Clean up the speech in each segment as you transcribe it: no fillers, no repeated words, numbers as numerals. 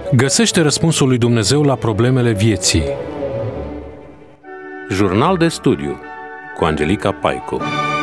Găsește răspunsul lui Dumnezeu la problemele vieții. Jurnal de studiu cu Angelica Paicu.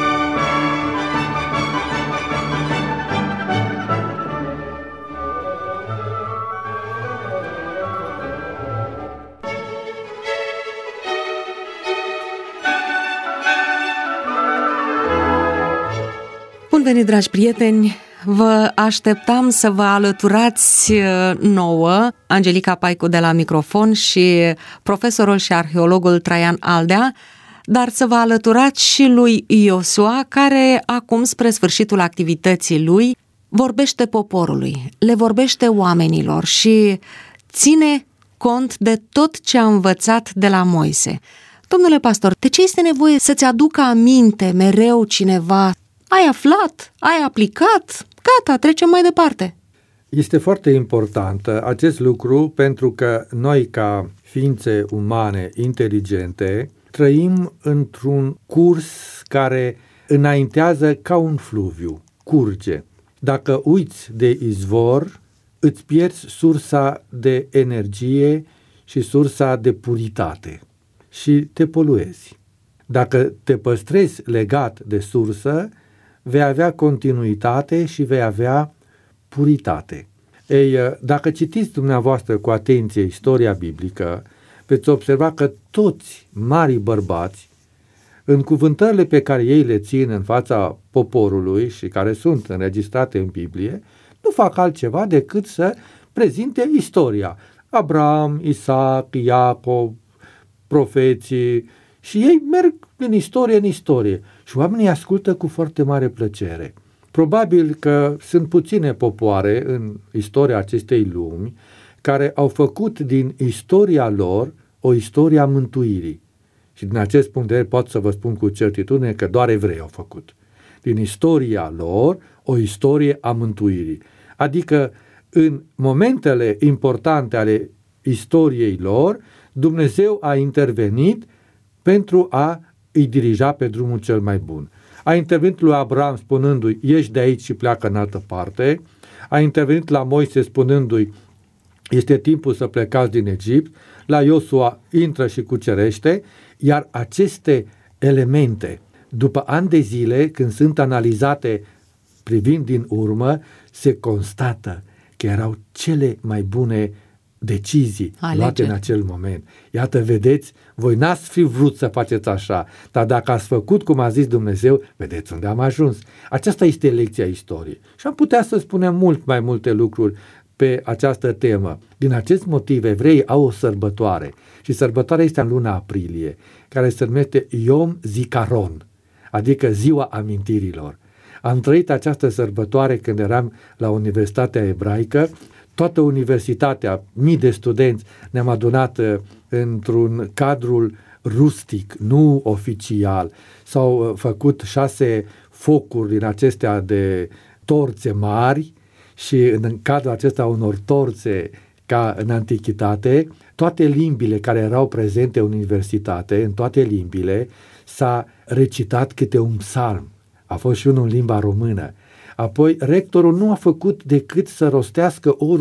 Bun venit, dragi prieteni! Vă așteptam să vă alăturați nouă, Angelica Paicu de la microfon și profesorul și arheologul Traian Aldea, dar să vă alăturați și lui Iosua, care acum, spre sfârșitul activității lui, vorbește poporului, le vorbește oamenilor și ține cont de tot ce a învățat de la Moise. Domnule pastor, de ce este nevoie să-ți aducă aminte mereu cineva? Ai aflat, ai aplicat, gata, trecem mai departe. Este foarte important acest lucru pentru că noi, ca ființe umane inteligente, trăim într-un curs care înaintează ca un fluviu, curge. Dacă uiți de izvor, îți pierzi sursa de energie și sursa de puritate și te poluezi. Dacă te păstrezi legat de sursă, vei avea continuitate și vei avea puritate. Ei, dacă citiți dumneavoastră cu atenție istoria biblică, veți observa că toți marii bărbați, în cuvântările pe care ei le țin în fața poporului și care sunt înregistrate în Biblie, nu fac altceva decât să prezinte istoria. Abraham, Isaac, Iacov, profeții, și ei merg din istorie în istorie și oamenii ascultă cu foarte mare plăcere. Probabil că sunt puține popoare în istoria acestei lumi care au făcut din istoria lor o istorie a mântuirii. Și din acest punct de vedere pot să vă spun cu certitudine că doar evrei au făcut din istoria lor o istorie a mântuirii. Adică în momentele importante ale istoriei lor, Dumnezeu a intervenit pentru a îi dirija pe drumul cel mai bun. A intervenit lui Abraham spunându-i, ieși de aici și pleacă în altă parte. A intervenit la Moise spunându-i, este timpul să plecați din Egipt. La Iosua, intră și cucerește. Iar aceste elemente, după ani de zile, când sunt analizate privind din urmă, se constată că erau cele mai bune decizii luate în acel moment. Iată, vedeți, voi n-ați fi vrut să faceți așa, dar dacă ați făcut cum a zis Dumnezeu, vedeți unde am ajuns. Aceasta este lecția istoriei. Și am putea să spunem mult mai multe lucruri pe această temă. Din acest motiv, evreii au o sărbătoare și sărbătoarea este în luna aprilie, care se numește Yom Zikaron, adică ziua amintirilor. Am trăit această sărbătoare când eram la Universitatea Ebraică. Toată universitatea, mii de studenți, ne-am adunat într-un cadru rustic, nu oficial. S-au făcut 6 focuri din acestea de torțe mari și în cadrul acesta unor torțe ca în antichitate, toate limbile care erau prezente în universitate, în toate limbile, s-a recitat câte un psalm. A fost și unul în limba română. Apoi, rectorul nu a făcut decât să rostească o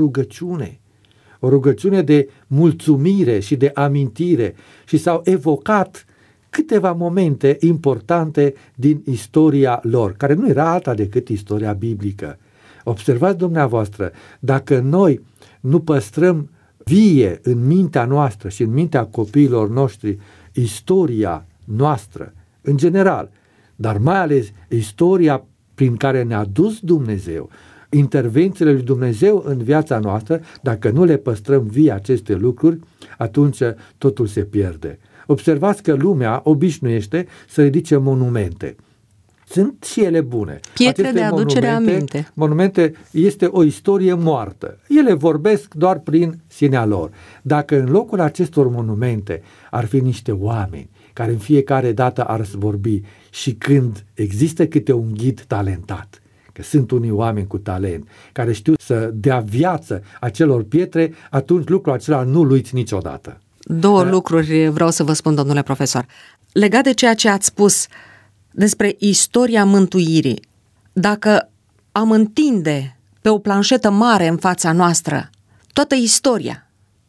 rugăciune de mulțumire și de amintire și s-au evocat câteva momente importante din istoria lor, care nu era alta decât istoria biblică. Observați dumneavoastră, dacă noi nu păstrăm vie în mintea noastră și în mintea copiilor noștri istoria noastră, în general, dar mai ales istoria prin care ne-a dus Dumnezeu, intervențiile lui Dumnezeu în viața noastră, dacă nu le păstrăm vii aceste lucruri, atunci totul se pierde. Observați că lumea obișnuiește să ridice monumente. Sunt și ele bune. Pietre aceste de aducere aminte. Monumente este o istorie moartă. Ele vorbesc doar prin sinea lor. Dacă în locul acestor monumente ar fi niște oameni care în fiecare dată ar vorbi și când există câte un ghid talentat, că sunt unii oameni cu talent, care știu să dea viață acelor pietre, atunci lucrul acela nu-l uiți niciodată. 2 lucruri vreau să vă spun, domnule profesor. Legat de ceea ce ați spus despre istoria mântuirii, dacă am întinde pe o planșetă mare în fața noastră toată istoria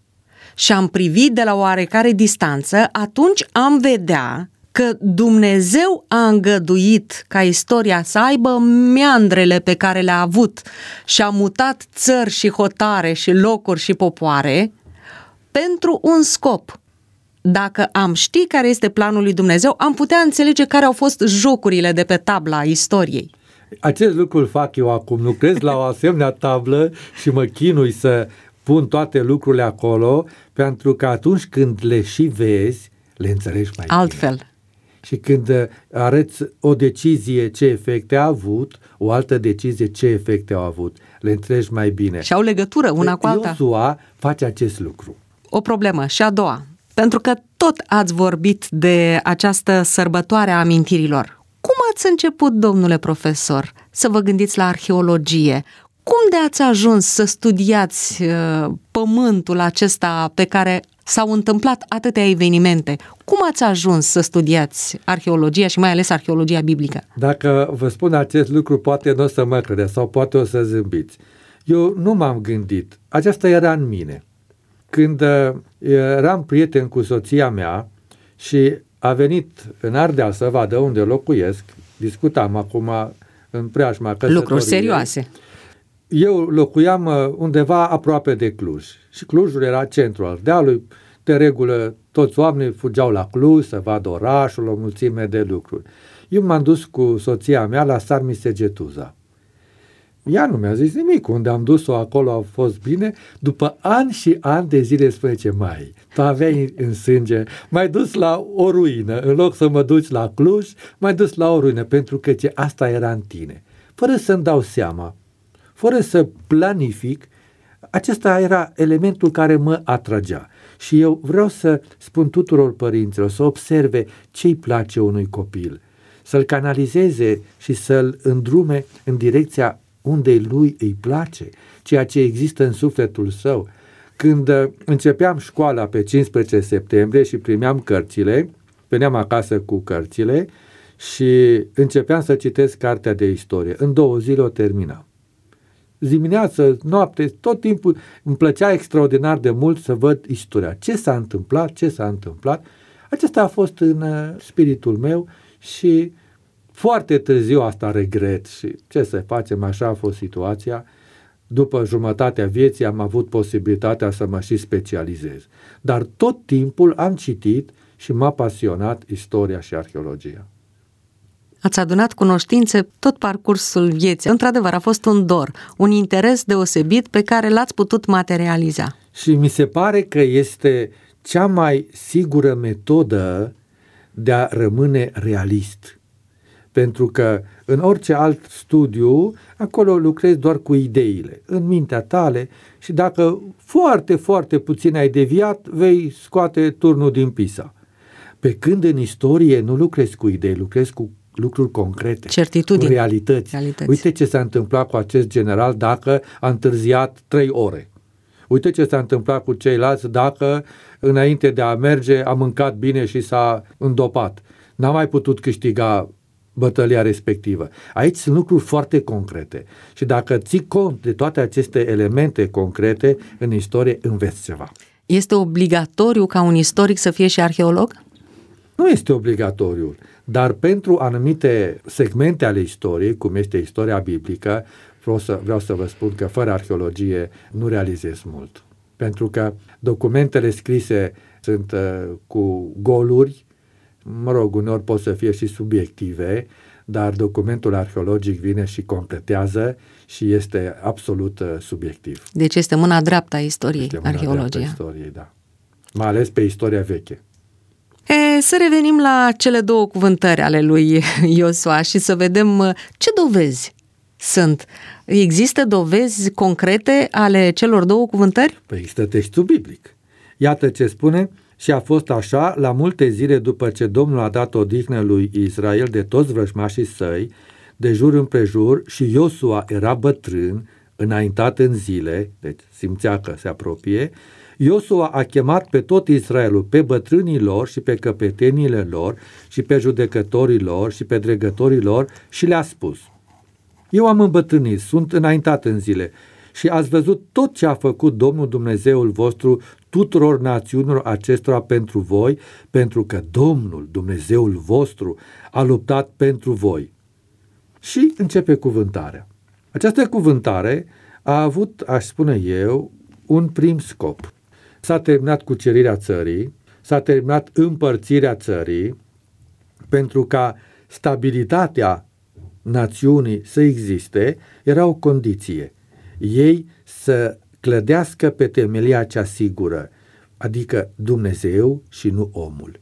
și am privit de la oarecare distanță, atunci am vedea că Dumnezeu a îngăduit ca istoria să aibă meandrele pe care le-a avut și a mutat țări și hotare și locuri și popoare pentru un scop. Dacă am ști care este planul lui Dumnezeu, am putea înțelege care au fost jocurile de pe tabla istoriei. Acest lucru îl fac eu acum. Lucrez la o asemenea tablă și mă chinui să pun toate lucrurile acolo, pentru că atunci când le și vezi, le înțelegi mai altfel. Bine. Și când arăți o decizie ce efecte a avut, o altă decizie ce efecte au avut, le înțelegi mai bine. Și au legătură una cu alta. Iosua face acest lucru. O problemă. Și a doua. Pentru că tot ați vorbit de această sărbătoare a amintirilor. Cum ați început, domnule profesor, să vă gândiți la arheologie? Cum de ați ajuns să studiați pământul acesta pe care s-au întâmplat atâtea evenimente? Cum ați ajuns să studiați arheologia și mai ales arheologia biblică? Dacă vă spun acest lucru, poate nu o să mă credeți sau poate o să zâmbiți. Eu nu m-am gândit. Aceasta era în mine. Când eram prieten cu soția mea și a venit în Ardeal să vadă unde locuiesc, discutam acum în preajma căsătoriei. Lucruri serioase. Eu locuiam undeva aproape de Cluj și Clujul era centrul Ardealului. De regulă, toți oamenii fugeau la Cluj să vadă orașul, o mulțime de lucruri. Eu m-am dus cu soția mea la Sarmisegetuza. Ea nu mi-a zis nimic. Unde am dus-o acolo a fost bine. După ani și ani de zile spune ce mai, tu aveai în sânge, m-ai dus la o ruină. În loc să mă duci la Cluj, m-ai dus la o ruină, pentru că asta era în tine. Fără să-mi dau seama, fără să planific, acesta era elementul care mă atragea. Și eu vreau să spun tuturor părinților să observe ce-i place unui copil, să-l canalizeze și să-l îndrume în direcția unde lui îi place, ceea ce există în sufletul său. Când începeam școala pe 15 septembrie și primeam cărțile, veneam acasă cu cărțile și începeam să citesc cartea de istorie. În 2 zile o terminam. Dimineață, noapte, tot timpul îmi plăcea extraordinar de mult să văd istoria. Ce s-a întâmplat. Acesta a fost în spiritul meu și foarte târziu asta regret și ce să facem, așa a fost situația. După jumătatea vieții am avut posibilitatea să mă și specializez. Dar tot timpul am citit și m-a pasionat istoria și arheologia. Ați adunat cunoștințe tot parcursul vieții. Într-adevăr, a fost un dor, un interes deosebit pe care l-ați putut materializa. Și mi se pare că este cea mai sigură metodă de a rămâne realist. Pentru că în orice alt studiu, acolo lucrezi doar cu ideile, în mintea tale și dacă foarte, foarte puțin ai deviat, vei scoate turnul din Pisa. Pe când în istorie nu lucrezi cu idei, lucrezi cu lucruri concrete, certitudini, cu realități. Uite ce s-a întâmplat cu acest general dacă a întârziat 3 ore. Uite ce s-a întâmplat cu ceilalți dacă înainte de a merge a mâncat bine și s-a îndopat. N-a mai putut câștiga bătălia respectivă. Aici sunt lucruri foarte concrete și dacă ții cont de toate aceste elemente concrete în istorie, înveți ceva. Este obligatoriu ca un istoric să fie și arheolog? Nu este obligatoriu, dar pentru anumite segmente ale istoriei, cum este istoria biblică, vreau să vă spun că fără arheologie nu realizez mult. Pentru că documentele scrise sunt cu goluri, uneori pot să fie și subiective, dar documentul arheologic vine și completează și este absolut subiectiv. Deci este mâna dreaptă a istoriei, arheologia. Istoriei, da. Mai ales pe istoria veche. Să revenim la cele 2 cuvântări ale lui Iosua și să vedem ce dovezi sunt. Există dovezi concrete ale celor 2 cuvântări? Păi există textul biblic. Iată ce spune: și a fost așa la multe zile după ce Domnul a dat odihnă lui Israel de toți vrăjmașii săi, de jur împrejur, și Iosua era bătrân, înaintat în zile, deci simțea că se apropie. Iosua a chemat pe tot Israelul, pe bătrânii lor și pe căpeteniile lor și pe judecătorii lor și pe dregătorii lor și le-a spus: eu am îmbătrânit, sunt înaintat în zile și ați văzut tot ce a făcut Domnul Dumnezeul vostru tuturor națiunilor acestora pentru voi, pentru că Domnul Dumnezeul vostru a luptat pentru voi. Și începe cuvântarea. Această cuvântare a avut, aș spune eu, un prim scop. S-a terminat cucerirea țării, s-a terminat împărțirea țării, pentru ca stabilitatea națiunii să existe, era o condiție. Ei să clădească pe temelia cea sigură, adică Dumnezeu și nu omul.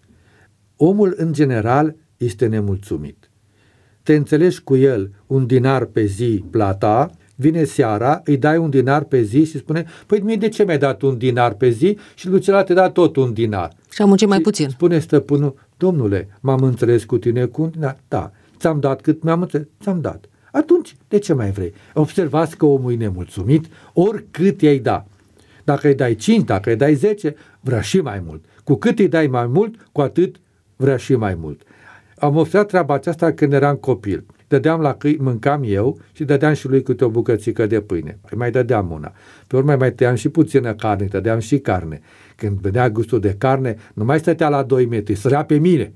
Omul, în general, este nemulțumit. Te înțelegi cu el un dinar pe zi plata, vine seara, îi dai un dinar pe zi și spune, păi mie de ce mi-ai dat un dinar pe zi și lui celălalt te da tot un dinar? Și am muncit mai puțin. Spune stăpânul, domnule, m-am înțeles cu tine cu un dinar? Da. Ți-am dat cât mi-am înțeles? Ți-am dat. Atunci, de ce mai vrei? Observați că omul e nemulțumit, oricât i-ai da. Dacă îi dai 5, dacă îi dai 10, vrea și mai mult. Cu cât îi dai mai mult, cu atât vrea și mai mult. Am observat treaba aceasta când eram copil. Dădeam la câini, mâncam eu și dădeam și lui câte o bucățică de pâine. Îi mai dădeam una. Pe urmă mai tăiam și puțină carne, dădeam și carne. Când venea gustul de carne, nu mai stătea la 2 metri, sărea pe mine.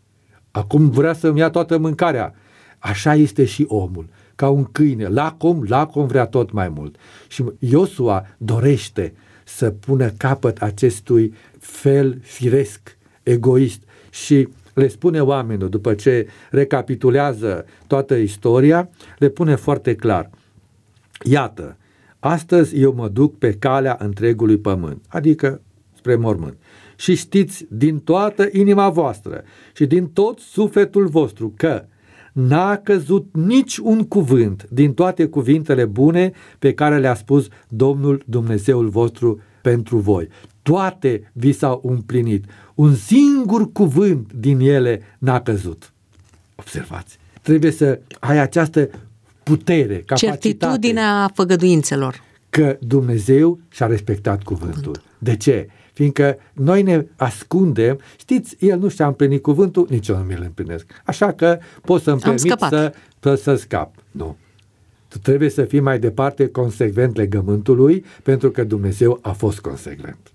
Acum vrea să-mi ia toată mâncarea. Așa este și omul, ca un câine, lacom vrea tot mai mult. Și Iosua dorește să pună capăt acestui fel firesc, egoist și le spune oamenilor, după ce recapitulează toată istoria, le pune foarte clar. Iată, astăzi eu mă duc pe calea întregului pământ, adică spre mormânt. Și știți din toată inima voastră și din tot sufletul vostru că n-a căzut nici un cuvânt din toate cuvintele bune pe care le-a spus Domnul Dumnezeul vostru pentru voi. Toate vi s-au împlinit. Un singur cuvânt din ele n-a căzut. Observați. Trebuie să ai această putere, capacitate. Certitudinea făgăduințelor. Că Dumnezeu și-a respectat cuvântul. De ce? Fiindcă noi ne ascundem, știți, el nu și-a împlinit cuvântul, nici eu nu mi-l împlinesc. Așa că pot să-mi permit să scap. Nu. Tu trebuie să fii mai departe consecvent legământului, pentru că Dumnezeu a fost consecvent.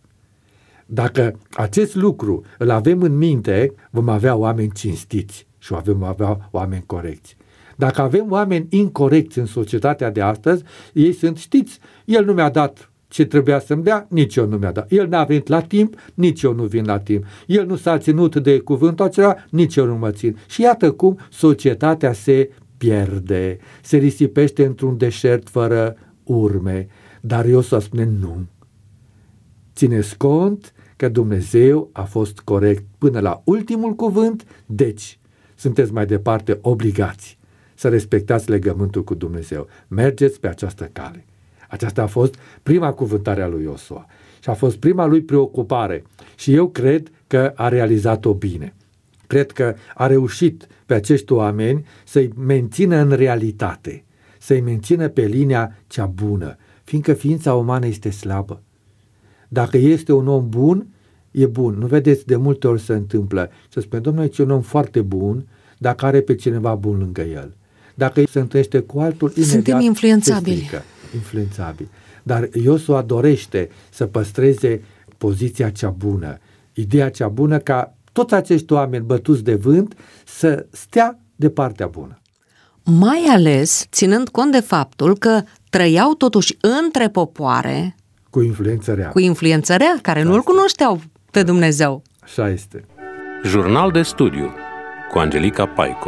Dacă acest lucru îl avem în minte, vom avea oameni cinstiți și vom avea oameni corecți. Dacă avem oameni incorecți în societatea de astăzi, ei sunt, știți, el nu mi-a dat ce trebuia să-mi dea, nici eu nu mi-a dat. El n-a venit la timp, nici eu nu vin la timp. El nu s-a ținut de cuvântul acela, nici eu nu mă țin. Și iată cum societatea se pierde, se risipește într-un deșert fără urme. Dar eu să spune nu. Țineți cont că Dumnezeu a fost corect până la ultimul cuvânt, deci sunteți mai departe obligați să respectați legământul cu Dumnezeu. Mergeți pe această cale. Aceasta a fost prima cuvântare a lui Iosua și a fost prima lui preocupare și eu cred că a realizat-o bine. Cred că a reușit pe acești oameni să-i mențină în realitate, să-i mențină pe linia cea bună, fiindcă ființa umană este slabă. Dacă este un om bun, e bun. Nu vedeți, de multe ori se întâmplă. Se spune, domnule, e un om foarte bun, dacă are pe cineva bun lângă el. Dacă se întâlnește cu altul, imediat suntem influențabili. Influențabil. Dar Iosua dorește să păstreze poziția cea bună, ideea cea bună ca toți acești oameni bătuți de vânt să stea de partea bună. Mai ales ținând cont de faptul că trăiau totuși între popoare cu influență rea. Care nu-L cunoșteau pe Dumnezeu. Așa este. Jurnal de studiu cu Angelica Paicu.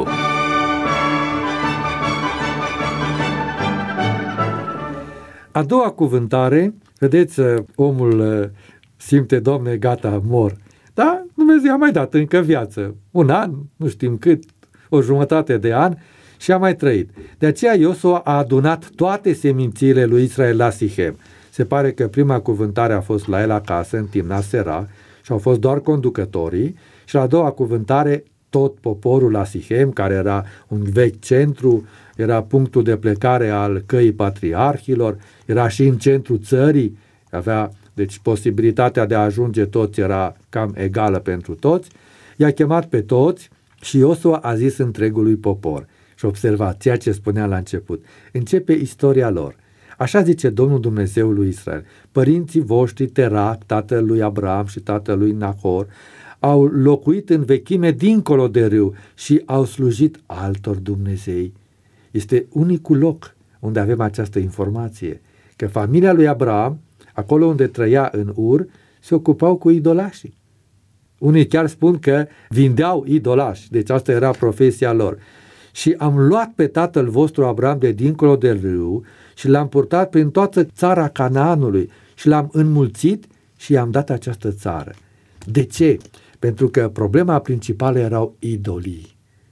A doua cuvântare, vedeți, omul simte, Doamne, gata, mor. Da, Dumnezeu a mai dat încă viață. Un an, nu știm cât, o jumătate de an și a mai trăit. De aceea Iosua a adunat toate semințiile lui Israel la Sichem. Se pare că prima cuvântare a fost la el acasă, în Timna Sera, și au fost doar conducătorii, și la a doua cuvântare tot poporul la Sichem, care era un vechi centru, era punctul de plecare al căii patriarhilor, era și în centrul țării, avea, deci posibilitatea de a ajunge toți era cam egală pentru toți, i-a chemat pe toți și Iosua a zis întregului popor. Și observați ceea ce spuneam la început. Începe istoria lor. Așa zice Domnul Dumnezeul lui Israel. Părinții voștri, Terac, tatăl lui Abraham și tatăl lui Nahor, au locuit în vechime dincolo de râu și au slujit altor dumnezei. Este unicul loc unde avem această informație, că familia lui Abraham, acolo unde trăia în Ur, se ocupau cu idolașii. Unii chiar spun că vindeau idolași, deci asta era profesia lor. Și am luat pe tatăl vostru Abraham de dincolo de râu și l-am purtat prin toată țara Canaanului și l-am înmulțit și i-am dat această țară. De ce? Pentru că problema principală erau idolii.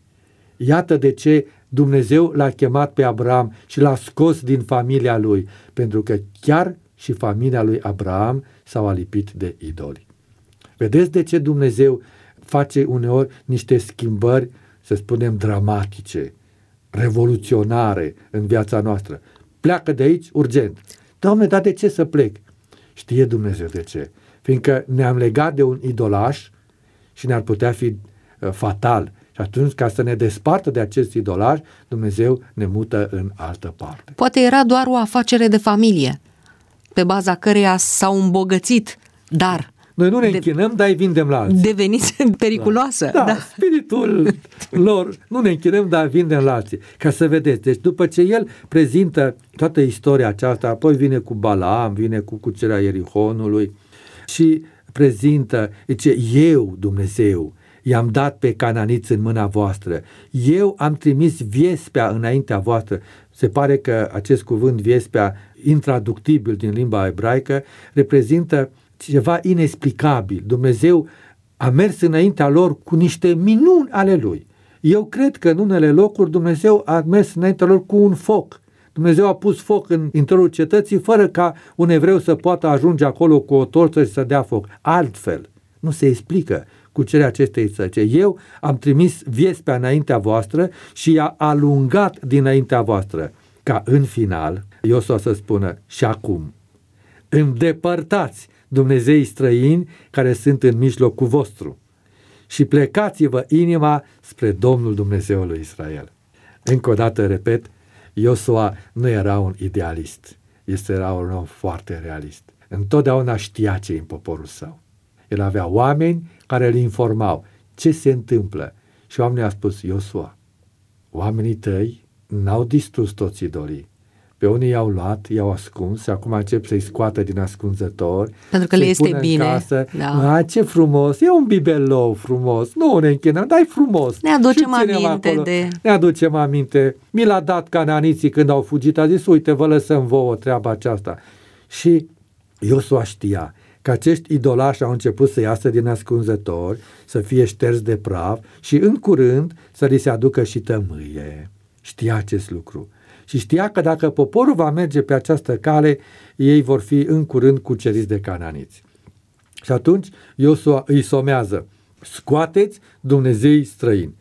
Iată de ce Dumnezeu l-a chemat pe Abraham și l-a scos din familia lui, pentru că chiar și familia lui Abraham s-au alipit de idoli. Vedeți de ce Dumnezeu face uneori niște schimbări, să spunem, dramatice, revoluționare în viața noastră. Pleacă de aici urgent. Doamne, dar de ce să plec? Știe Dumnezeu de ce. Fiindcă ne-am legat de un idolaș și ne-ar putea fi fatal. Și atunci, ca să ne despartă de acest idolaș, Dumnezeu ne mută în altă parte. Poate era doar o afacere de familie, pe baza căreia s-au îmbogățit, dar noi nu ne închinăm, dar îi vindem la alții. Deveniți periculoasă. Da, spiritul lor, nu ne închinăm, dar vindem la alții. Ca să vedeți, deci după ce el prezintă toată istoria aceasta, apoi vine cu Balaam, vine cu cucerea Ierihonului și prezintă, zice, eu, Dumnezeu, i-am dat pe cananiți în mâna voastră. Eu am trimis viespea înaintea voastră. Se pare că acest cuvânt viespea, intraductibil din limba ebraică, reprezintă ceva inexplicabil. Dumnezeu a mers înaintea lor cu niște minuni ale Lui. Eu cred că în unele locuri Dumnezeu a mers înaintea lor cu un foc. Dumnezeu a pus foc în interiorul cetății fără ca un evreu să poată ajunge acolo cu o torță și să dea foc. Altfel, nu se explică cucerea acestei țări. Eu am trimis viespea înaintea voastră și i-a alungat dinaintea voastră. Ca în final, Iosua să spună, și acum, îndepărtați Dumnezeii străini care sunt în mijlocul vostru și plecați-vă inima spre Domnul Dumnezeul Israel. Încă o dată, repet, Iosua nu era un idealist, era un om foarte realist. Întotdeauna știa ce e în poporul său. El avea oameni care îl informau ce se întâmplă și oamenii au spus, Iosua, oamenii tăi n-au distrus toți idolii. Pe unii i-au luat, i-au ascuns și acum încep să-i scoată din ascunzători. Pentru că le este bine. Casă. Da. Ce frumos, e un bibelou frumos, nu ne închinăm, dar e frumos. Ne aducem aminte de... Ne aducem aminte. Mi l-a dat cananiții când au fugit, a zis, uite, vă lăsăm vouă treaba aceasta. Și Iosua știa că acești idolași au început să iasă din ascunzători, să fie șterți de praf și în curând să li se aducă și tămâie. Știa acest lucru. Și știa că dacă poporul va merge pe această cale, ei vor fi în curând cuceriți de cananiți. Și atunci Iosua îi somează, scoateți Dumnezeii străini.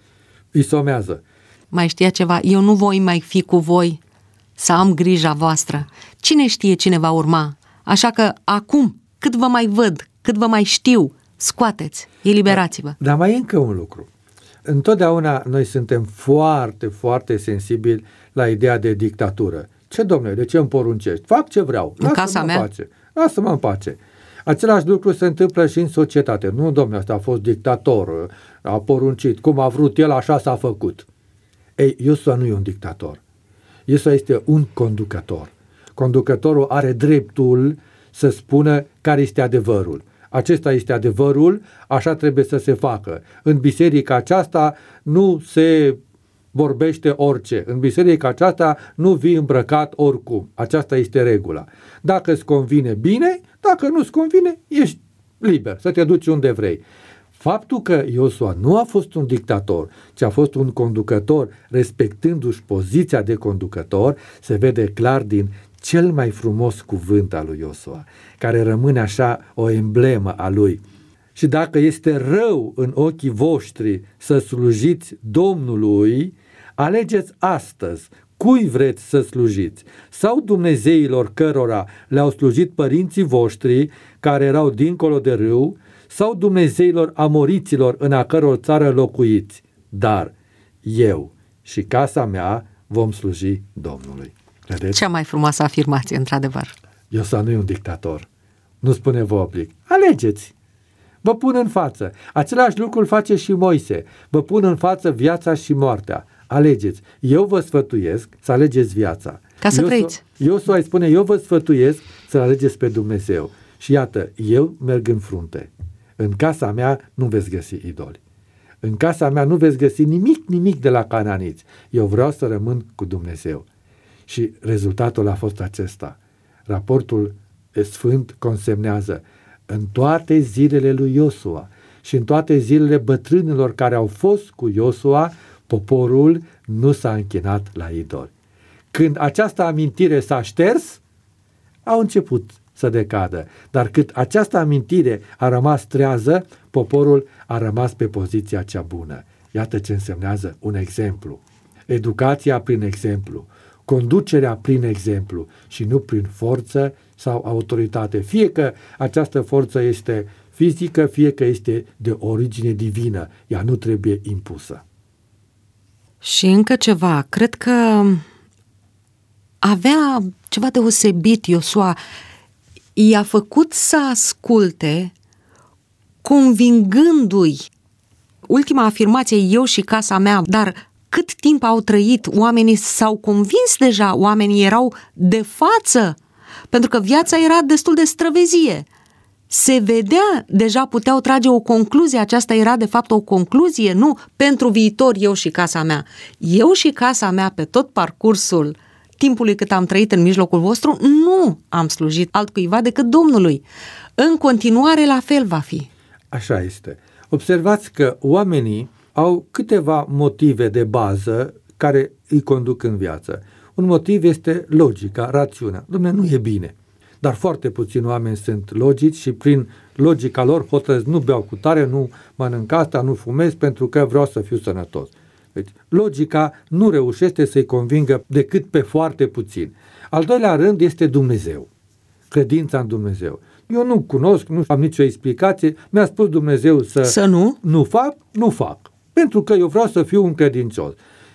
Îi somează. Mai știa ceva, eu nu voi mai fi cu voi, să am grija voastră. Cine știe cine va urma? Așa că acum, cât vă mai văd, cât vă mai știu, scoateți, eliberați-vă. Dar mai e încă un lucru. Întotdeauna noi suntem foarte, foarte sensibili la ideea de dictatură. Ce, domnule, de ce îmi poruncești? Fac ce vreau. În casa mea? Lasă-mă în pace. Același lucru se întâmplă și în societate. Nu, domnule, ăsta a fost dictator, a poruncit. Cum a vrut el, așa s-a făcut. Ei, Iosua nu e un dictator. Iosua este un conducător. Conducătorul are dreptul să spună care este adevărul. Acesta este adevărul, așa trebuie să se facă. În biserica aceasta nu se vorbește orice. În biserica aceasta nu vii îmbrăcat oricum. Aceasta este regula. Dacă îți convine, bine, dacă nu îți convine, ești liber să te duci unde vrei. Faptul că Iosua nu a fost un dictator, ci a fost un conducător, respectându-și poziția de conducător, se vede clar din cel mai frumos cuvânt al lui Iosua, care rămâne așa o emblemă a lui. Și dacă este rău în ochii voștri să slujiți Domnului, alegeți astăzi cui vreți să slujiți, sau dumnezeilor cărora le-au slujit părinții voștri care erau dincolo de râu, sau dumnezeilor amoriților în a căror țară locuiți. Dar eu și casa mea vom sluji Domnului. Vedeți? Cea mai frumoasă afirmație, într-adevăr. Iosua nu e un dictator. Nu spune vă oblig. Alegeți! Vă pun în față. Același lucru îl face și Moise. Vă pun în față viața și moartea. Alegeți. Eu vă sfătuiesc să alegeți viața. Ca să trăiți. Iosua îi spune, eu vă sfătuiesc să alegeți pe Dumnezeu. Și iată, eu merg în frunte. În casa mea nu veți găsi idoli. În casa mea nu veți găsi nimic de la cananiți. Eu vreau să rămân cu Dumnezeu. Și rezultatul a fost acesta. Raportul sfânt consemnează: în toate zilele lui Iosua și în toate zilele bătrânilor care au fost cu Iosua, poporul nu s-a închinat la idoli. Când această amintire s-a șters, au început să decadă. Dar cât această amintire a rămas trează, poporul a rămas pe poziția cea bună. Iată ce însemnează un exemplu. Educația prin exemplu, conducerea prin exemplu și nu prin forță sau autoritate. Fie că această forță este fizică, fie că este de origine divină. Ea nu trebuie impusă. Și încă ceva, cred că avea ceva deosebit Iosua. I-a făcut să asculte, convingându-i. Ultima afirmație, eu și casa mea, dar cât timp au trăit, oamenii s-au convins deja, oamenii erau de față, pentru că viața era destul de străvezie. Se vedea, deja puteau trage o concluzie, aceasta era de fapt o concluzie, nu pentru viitor eu și casa mea. Eu și casa mea pe tot parcursul timpului cât am trăit în mijlocul vostru, nu am slujit altcuiva decât Domnului. În continuare la fel va fi. Așa este. Observați că oamenii au câteva motive de bază care îi conduc în viață. Un motiv este logica, rațiunea. Dom'le, nu e bine. Dar foarte puțini oameni sunt logici și prin logica lor hotărăsc, nu beau cu tare, nu mănânc asta, nu fumez pentru că vreau să fiu sănătos. Deci, logica nu reușește să-i convingă decât pe foarte puțin. Al doilea rând este Dumnezeu. Credința în Dumnezeu. Eu nu cunosc, nu am nicio explicație, mi-a spus Dumnezeu să nu fac. Pentru că eu vreau să fiu un credincios.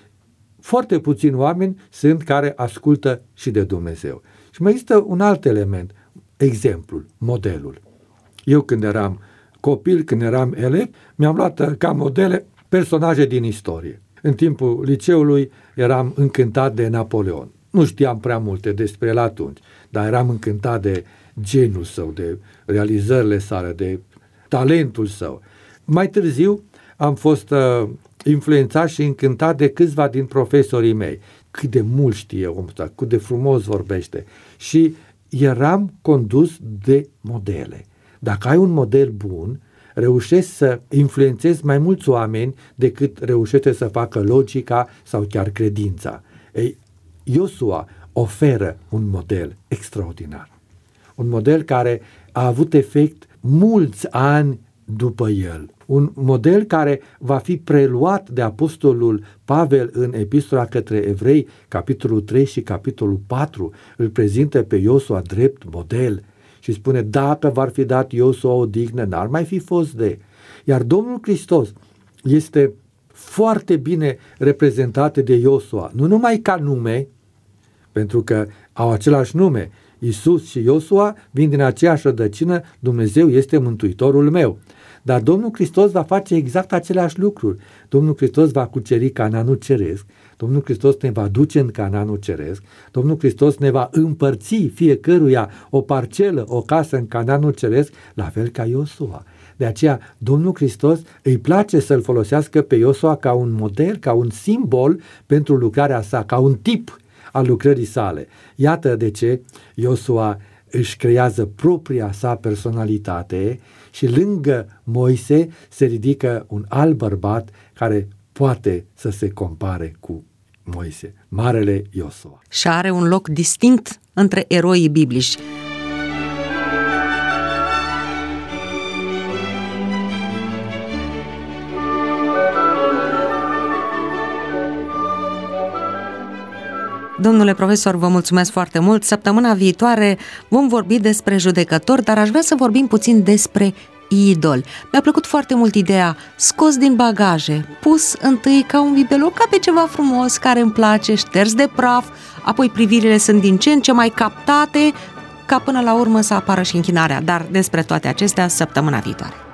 Foarte puțini oameni sunt care ascultă și de Dumnezeu. Și mai există un alt element, exemplul, modelul. Eu când eram copil, când eram elev, mi-am luat ca modele personaje din istorie. În timpul liceului eram încântat de Napoleon. Nu știam prea multe despre el atunci, dar eram încântat de geniul său, de realizările sale, de talentul său. Mai târziu am fost influențat și încântat de câțiva din profesorii mei. Cât de mult știe omul ăsta, cât de frumos vorbește. Și eram condus de modele. Dacă ai un model bun, reușești să influențezi mai mulți oameni decât reușește să facă logica sau chiar credința. Ei, Iosua oferă un model extraordinar. Un model care a avut efect mulți ani după el. Un model care va fi preluat de apostolul Pavel în epistola către evrei, capitolul 3 și capitolul 4. Îl prezintă pe Iosua drept model și spune, dacă v-ar fi dat Iosua o dignă, n-ar mai fi fost de. Iar Domnul Hristos este foarte bine reprezentat de Iosua, nu numai ca nume, pentru că au același nume, Iisus și Iosua vin din aceeași rădăcină, Dumnezeu este Mântuitorul meu. Dar Domnul Hristos va face exact aceleași lucruri. Domnul Hristos va cuceri Canaanul ceresc, Domnul Hristos ne va duce în Canaanul ceresc, Domnul Hristos ne va împărți fiecăruia o parcelă, o casă în Canaanul ceresc, la fel ca Iosua. De aceea, Domnul Hristos îi place să-l folosească pe Iosua ca un model, ca un simbol pentru lucrarea sa, ca un tip al lucrării sale. Iată de ce Iosua își creează propria sa personalitate și lângă Moise se ridică un alt bărbat care poate să se compare cu Moise, marele Iosua. Și are un loc distinct între eroii biblici. Domnule profesor, vă mulțumesc foarte mult. Săptămâna viitoare vom vorbi despre judecători, dar aș vrea să vorbim puțin despre idol. Mi-a plăcut foarte mult ideea, scos din bagaje, pus întâi ca un bibelou, ca pe ceva frumos care îmi place, șters de praf, apoi privirile sunt din ce în ce mai captate, ca până la urmă să apară și închinarea, dar despre toate acestea săptămâna viitoare.